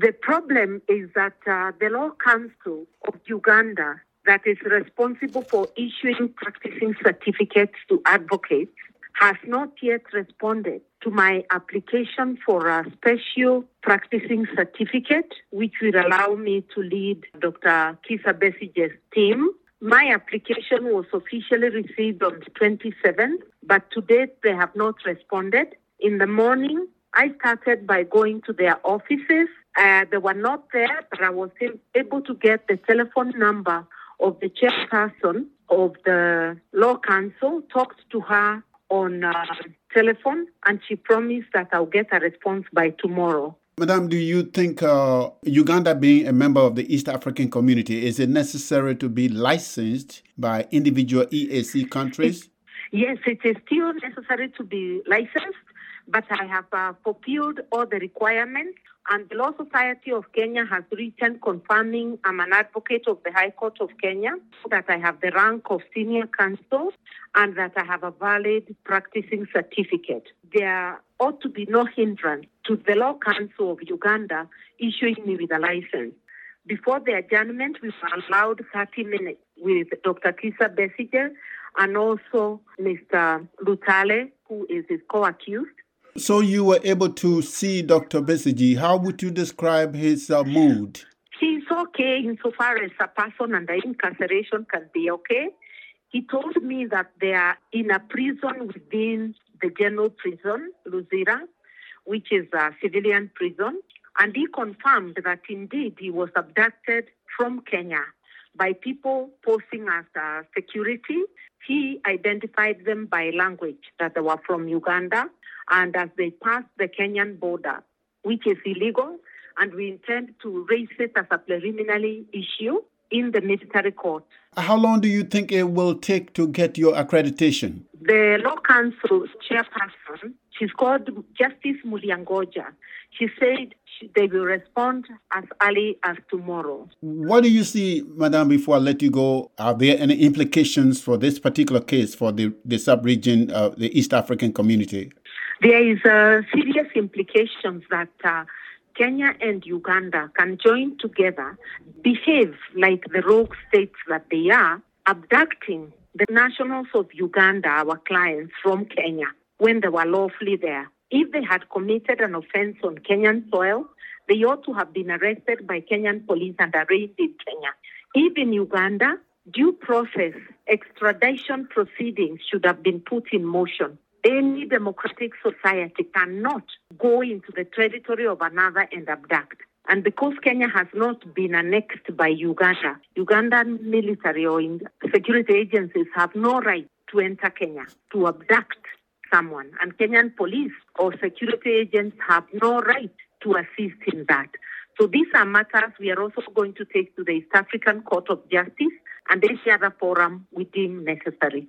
The problem is that the Law Council of Uganda, that is responsible for issuing practicing certificates to advocates, has not yet responded to my application for a special practicing certificate, which will allow me to lead Dr. Kizza Besigye's team. My application was officially received on the 27th, but to date they have not responded. In the morning, I started by going to their offices. They were not there, but I was able to get the telephone number of the chairperson of the Law Council, talked to her on telephone, and she promised that I'll get a response by tomorrow. Madam, do you think Uganda being a member of the East African Community, is it necessary to be licensed by individual EAC countries? Yes, it is still necessary to be licensed, but I have fulfilled all the requirements, and the Law Society of Kenya has written confirming I'm an advocate of the High Court of Kenya, that I have the rank of senior counsel, and that I have a valid practicing certificate. There ought to be no hindrance to the Law Council of Uganda issuing me with a license. Before the adjournment, we were allowed 30 minutes with Dr. Kizza Besigye and also Mr. Lutale, who is his co-accused. So you were able to see Dr. Besigye. How would you describe his mood? He's okay insofar as a person under incarceration can be okay. He told me that they are in a prison within the general prison, Luzira, which is a civilian prison. And he confirmed that indeed he was abducted from Kenya by people posing as security. He identified them by language, that they were from Uganda. And as they passed the Kenyan border, which is illegal, and we intend to raise it as a preliminary issue in the military court. How long do you think it will take to get your accreditation? The Law Council chairperson, she's called Justice Muliangoja. She said they will respond as early as tomorrow. What do you see, Madam, before I let you go? Are there any implications for this particular case for the sub-region, the East African Community? There is serious implications that Kenya and Uganda can join together, behave like the rogue states that they are, abducting the nationals of Uganda, our clients, from Kenya when they were lawfully there. If they had committed an offense on Kenyan soil, they ought to have been arrested by Kenyan police and arraigned in Kenya. If in Uganda, due process, extradition proceedings should have been put in motion. Any democratic society cannot go into the territory of another and abduct. And because Kenya has not been annexed by Uganda, Ugandan military or security agencies have no right to enter Kenya to abduct someone. And Kenyan police or security agents have no right to assist in that. So these are matters we are also going to take to the East African Court of Justice and any other forum we deem necessary.